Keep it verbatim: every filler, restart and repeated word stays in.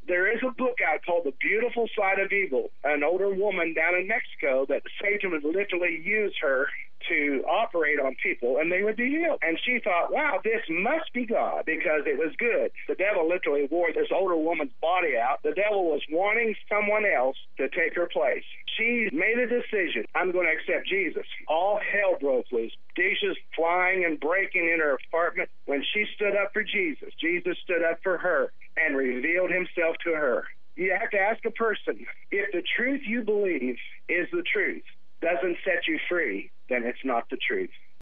There is a book out called The Beautiful Side of Evil, an older woman down in Mexico that Satan would literally use her to operate on people, and they would be healed. And she thought, wow, this must be God, because it was good. The devil literally wore this older woman's body out. The devil was wanting someone else to take her place. She made a decision. I'm going to accept Jesus. All hell broke loose. Dishes flying and breaking in her apartment. When she stood up for Jesus, Jesus stood up for her and revealed himself to her. You have to ask a person, if the truth you believe is the truth, doesn't set you free, then it's not the truth.